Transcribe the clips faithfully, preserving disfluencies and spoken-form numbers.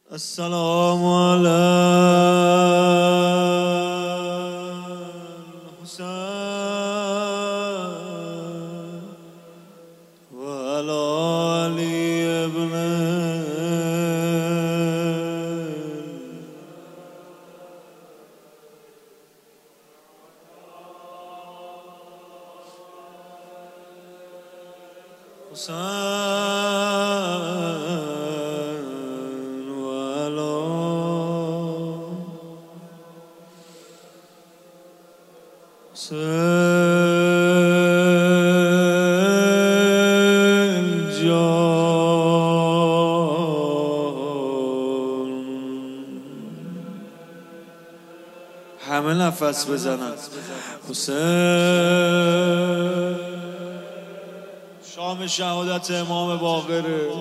السلام على الحسين وعلى علي ابن الحسين وعلى حسين جان. همه نفس بزنن. حسین شام شهادت امام باقره.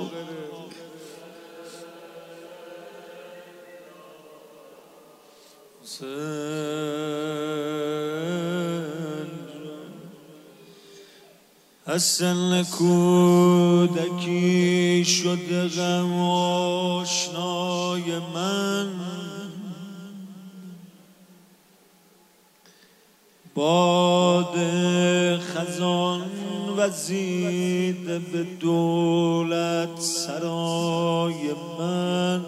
حسین از سن کودکی شده غم آشنای من، باد خزان وزیده به دولت سرای من،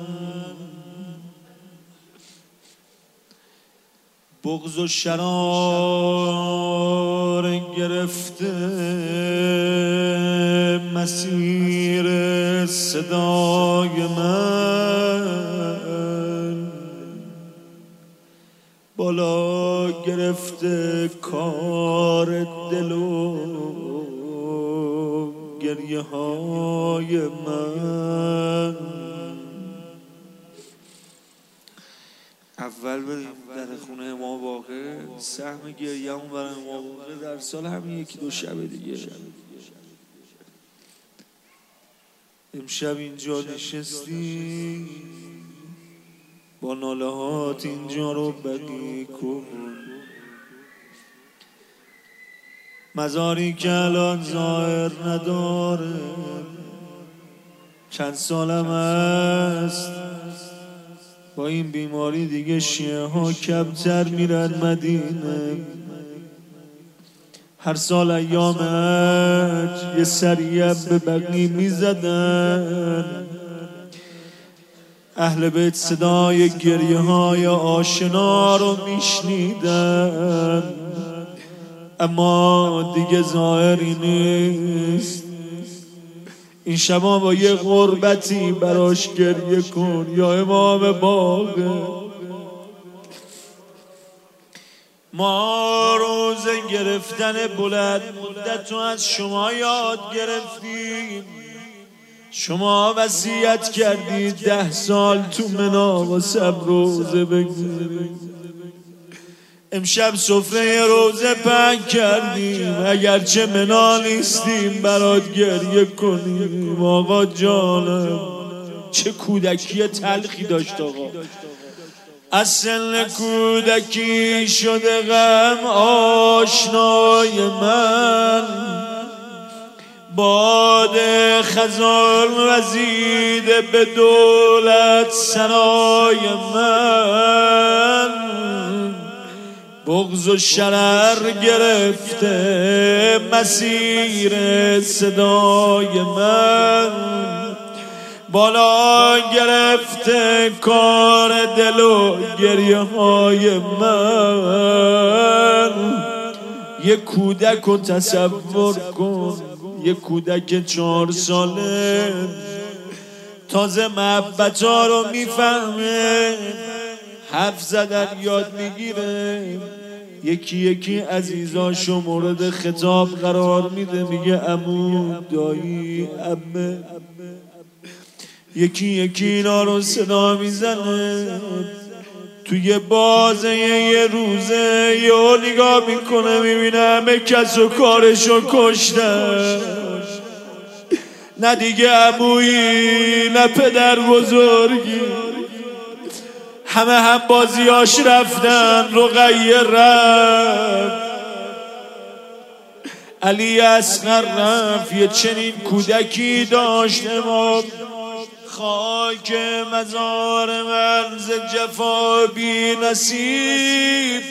بغض و شرار گرفته مسیر صدای من، بالا گرفته کار دل و گریه های من. اول بریم در خونه امام باقر، سهم گریه همون برای امام باقر در سال همین یکی دو شب دیگه. امشب اینجا نشستی با ناله هات اینجا رو بقی کن، مزاری که الان ظاهر نداره، چند سالم است با این بیماری دیگه شیعه ها کمتر میرن مدینه. هر سال ایام حج یه سریع به بقی میزدن، اهل بیت صدای گریه های آشنا رو میشنیدن، اما دیگه ظاهری نیست. این شبا با یه غربتی براش گریه کن یا امام باقر. ما روز گرفتن بلند مدت رو از شما یاد گرفتیم. شما وصیت کردید ده سال تو منا واسه روزه بگذارید. امشب سفره روزه پنگ کردیم، اگرچه منا نیستیم برات گریه کنیم. آقا جانم چه کودکی تلخی داشت آقا. از سن کودکی شده غم آشنای من، باد خزان وزیده به دولت سرای من، بغض و شرر گرفته مسیر صدای من، بالا گرفته کار دل و گریه های من. یه کودک رو تصور کن، یه کودک چهار ساله تازه محبت ها رو میفهمه، حرف زدن یاد میگیره، یکی یکی عزیزاشو مورد خطاب قرار میده، میگه عمو، دایی، عمه. یکی یکی اینا رو صدا میزنه. توی بازه یه روزه یه نگاه میکنه، میبینه همه کس و کارشو کشتن. نه دیگه عمویی نه پدر بزرگی، همه هم بازیاش رفتن. رقیه رفت، علی اصغر رفت. یه چنین کودکی داشت امام خاک مزار من ز جفا بی نصیب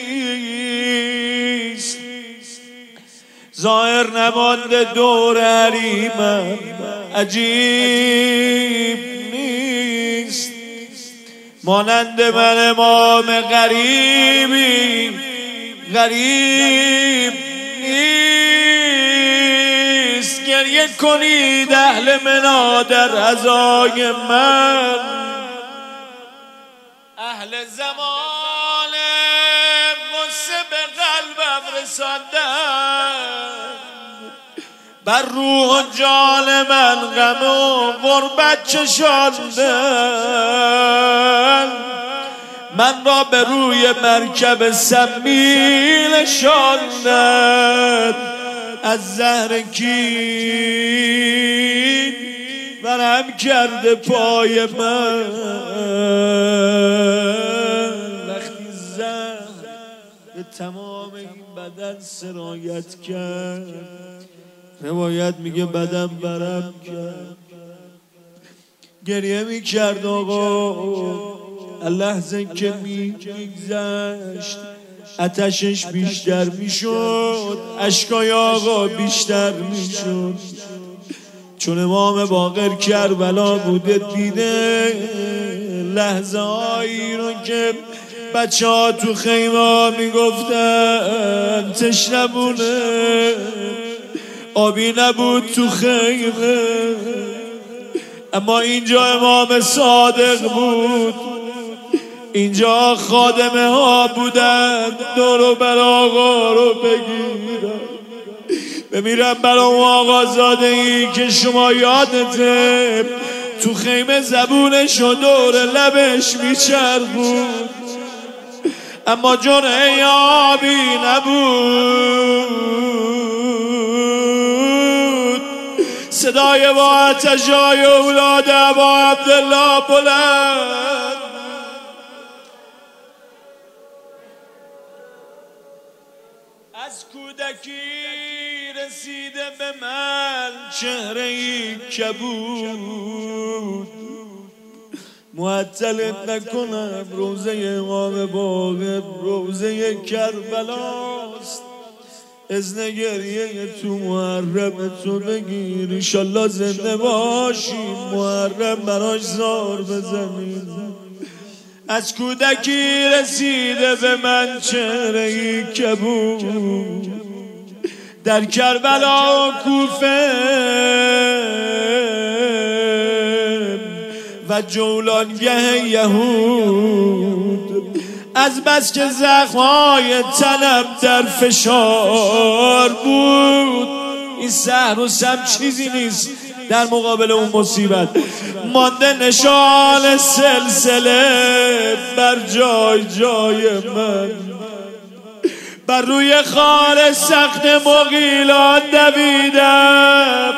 نیست، ظاهر نمانده دور حریمم عجیب نیست. مانند من امام غریبی غریب نیست. گریه کنید اهل منا در عزای من، اهل زمان غصه به قلبم رساندن، بر روح و جان من غم و غربت چشاندن. من را به روی مرکب سمی نشاندن، از زهر کین برهم کرده پای من. وقتی زهر به تمام این بدن سرایت کرد، روایت میگه بدن برم کرد، گریه میکرد آقا. لحظه که میگذشت آتشش بیشتر میشد، اشکای آقا بیشتر میشد، چون امام باقر کربلا بوده دیده لحظه هایی رو که بچه ها تو خیمه میگفتن تشنمونه، آبی نبود تو خیمه، اما اینجا امام صادق بود، اینجا خادمه ها بودن دور و بر آقا رو بگیرن. بمیرم برای اون آقازاده ای که شما یادته تو خیمه زبونش و دور لبش میچربود، اما جرعه آبی نبود. صدای با آتشای اولاد ابا عبدالله بلند، از کودکی رسیده به من چهره‌ای کبود. معطلت نکنم، روزه امام باقر روزه کربلاست. اذن گریه تو محرم تو بگیر، انشالله زنده باشی محرم براش زار بزنیم. از کودکی رسیده به من چهره‌ای کبود، در کربلا و کوفه و جولانگه یهود، از بس که زخمای تنم در فشار بود. این سحر و سم چیزی نیست در مقابل اون مصیبت. مانده نشان سلسله بر جای جای من، بر روی خار سخت مغیلان دویدم،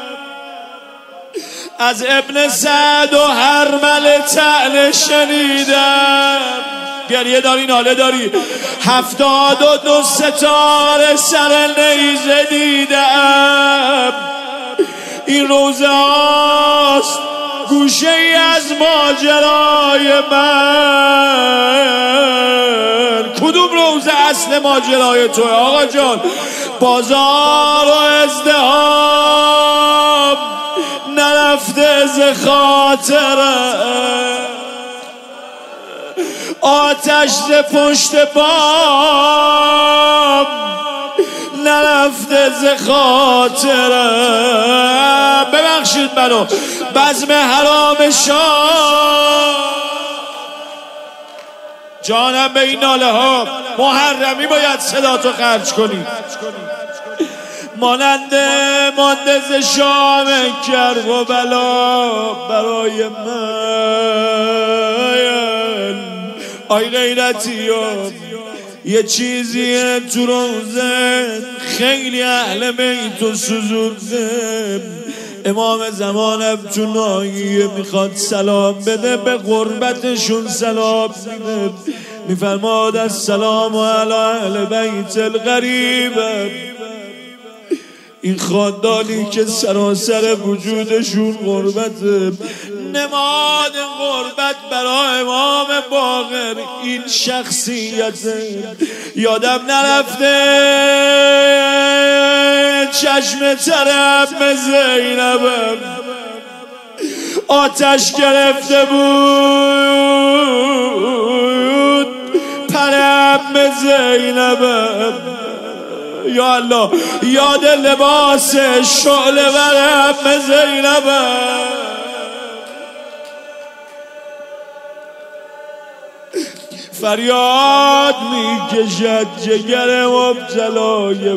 از ابن سعد و هرمل طعنه شنیدم. گریه داری ناله داری. هفتاد و دو ستاره سر نیزه دیدم. این روزه هاست گوشه ای از ماجرای من. کدوم روزه اصل ماجرای توی آقا جان؟ بازار و ازدهام نرفته ز خاطرم، آتش ز پشت بام نرفته ز خاطرم. ببخشید منو بزم حرام شام، جانم به این ناله ها محرمی باید صدا تو خرج کنی. ماننده مانده ز شام کرب و بلا برای من. آی غیرتی ها یه چیزیه تو روزه خیلی اهل بیتو سوزونده. امام زمانم تو ناحیه میخواد سلام بده، به غربتشون سلام میده. میفرماد السلام علی اهل بیت الغریب. این خاندانی که سراسر وجودشون غربته، نماد غربت برای امام باقر این شخصیت. یادم نرفته چشم طرف زینبم آتش گرفته بود پرم زینبم. یا الله یاد لباس شعله ورم زینبم. فریاد میکشد جگر مبتلای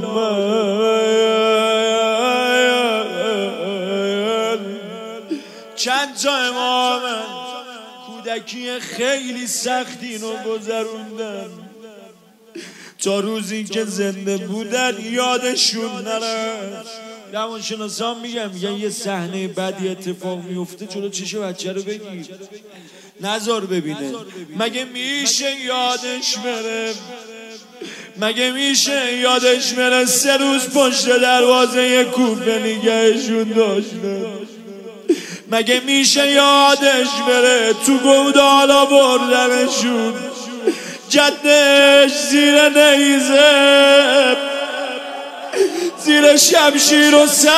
من. چند تا امامن کودکی خیلی سختی رو گذروندن تا روزی که زنده بودن یادشون نرفت. روانشناسان میگن میگن یه صحنه بدی اتفاق میفته جلو چش بچه رو بگیر نذار ببینه. مگه میشه یادش بره؟ مگه میشه یادش بره سه روز پشت دروازه کوفه نگهشون داشته؟ مگه میشه یادش بره تو گودالا بردنشون، جدش زیر نیزه زیر شمشیر و سنگ؟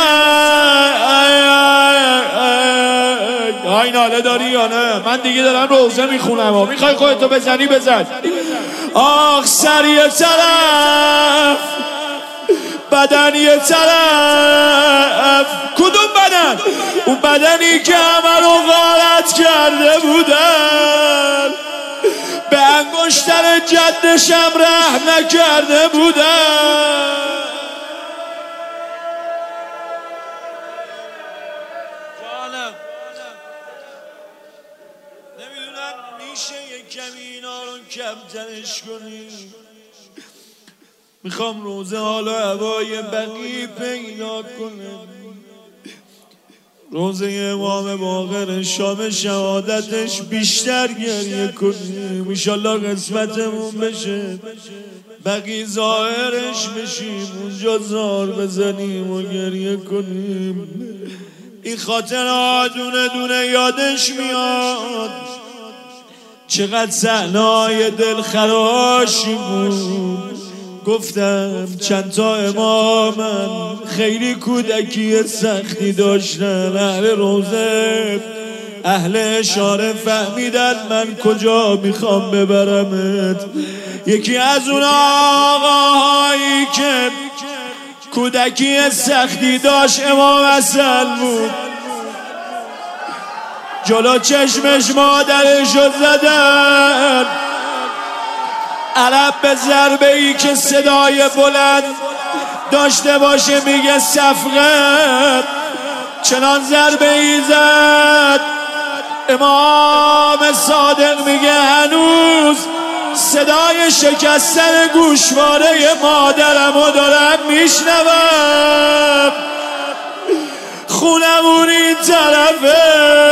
های ناله داری یا نه؟ من دیگه دارم روزه میخونم و میخوای خودتو بزنی بزن. آخ سر یه طرف بدن یه طرف. کدوم بدن؟ اون بدنی که همه رو غارت کرده بودن، به انگشتر جدشم رحم نکرده بودن. جانم نمیدونم میشه یک کمی اینا رو کمترش کنی. میخوام روزه حالا هوای بقی پیدا کنم. روزه امام باقر شام شهادتش بیشتر گریه کنیم انشالله قسمتمون بشه. بقی ظاهرش بشیم اونجا زار بزنیم و گریه کنیم. این خاطرها دونه دونه یادش میاد. چقدر صحنه‌های دلخراشی بود. گفتم چند تا امامن خیلی کودکی سختی داشتن. اهل روزه اهل اشاره فهمیدن من کجا میخوام ببرمت. یکی از اون آقاهایی که کودکی سختی داشت امام حسن بود. جلو چشمش مادرشو زدن، عرب به ضربه ای که صدای بلند داشته باشه میگه صفقه، چنان ضربه ای زد امام صادق میگه هنوز صدای شکستن گوشواره مادرمو دارم میشنوم. خونمون این طرفه،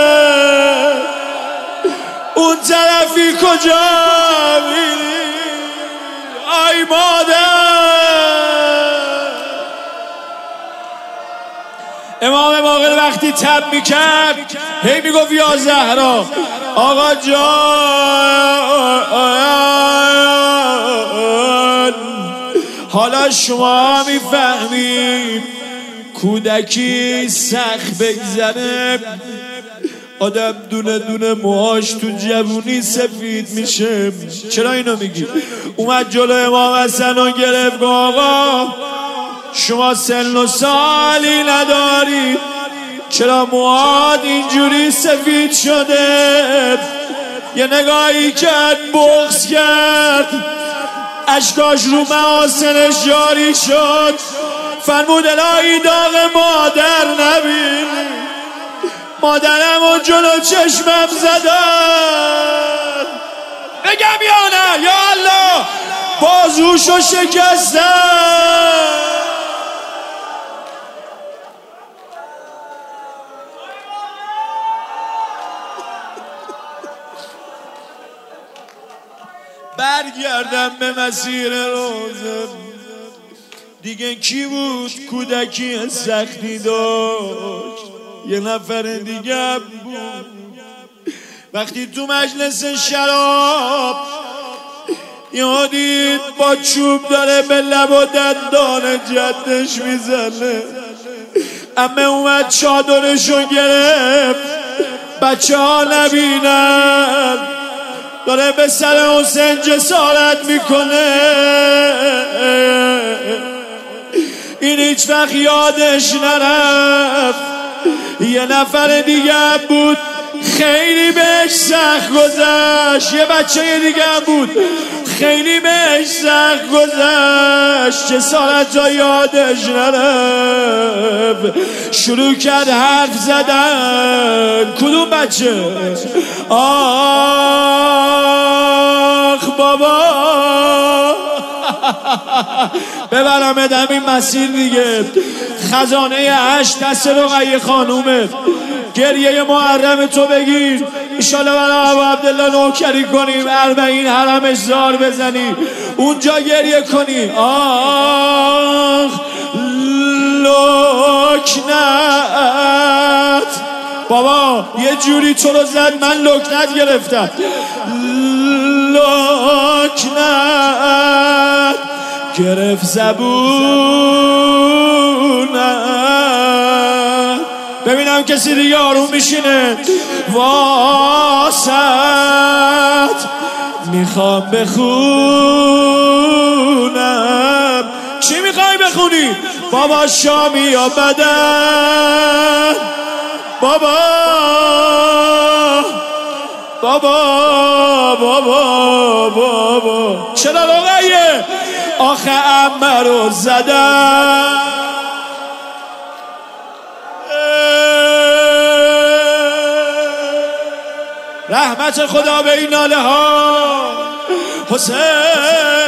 اون طرفی کجا میری؟ ای مادر. امام باقر وقتی تب میکرد هی میگفت یا زهرا آقا جان حالا شما میفهمید کودکی سخت بگذره آدم دونه دونه موهاش تو جوونی سفید میشه. چرا اینو میگی؟ اومد جلو امام حسن و گرفت آقا شما سن و سالی نداری، چرا موهات اینجوری سفید شده؟ یه نگاهی کرد بغض کرد، اشکاش رو محاسنش جاری شد. فرمود الهی داغ مادر نبین، مادرم و جلو چشمم زدن. بگم یا نه؟ یا الله بازوشو شکستن. برگردم به مسیر روزه، دیگه کی بود کودکی سختی داشت؟ یه نفر دیگه بود. وقتی تو مجلس شراب یادید با چوب داره به لب و دندان جدش میزنه، امه اومد چادرشو گرفت بچه ها نبینن، داره به سر حسین جسارت میکنه. این هیچ وقت یادش نرفت یه نفر دیگه بود خیلی بهش سخت گذشت، یه بچه دیگه بود خیلی بهش سخت گذشت، جسارت را یادش نرفت، شروع کرد حرف زدن. کدوم بچه؟ آخ بابا ببرم ادم این مسیر دیگه. خزانه هشت دست رقیه خانومه، گریه محرم تو بگیر ایشالا برای ابو عبدالله نوکری کنیم، اربعین حرمش زار بزنی اونجا گریه کنی. آخ لکنت بابا یه جوری تو رو زد من لکنت گرفتم. لکنت گرفت زبونم. ببینم کسی دیگه آروم میشینه. واسط میخوام بخونم. چی میخوای بخونی؟ بابا شامی یا بدن؟ بابا بابا بابا بابا چرا رقیه؟ آخه عمه رو زدن. رحمت خدا به این ناله ها. حسین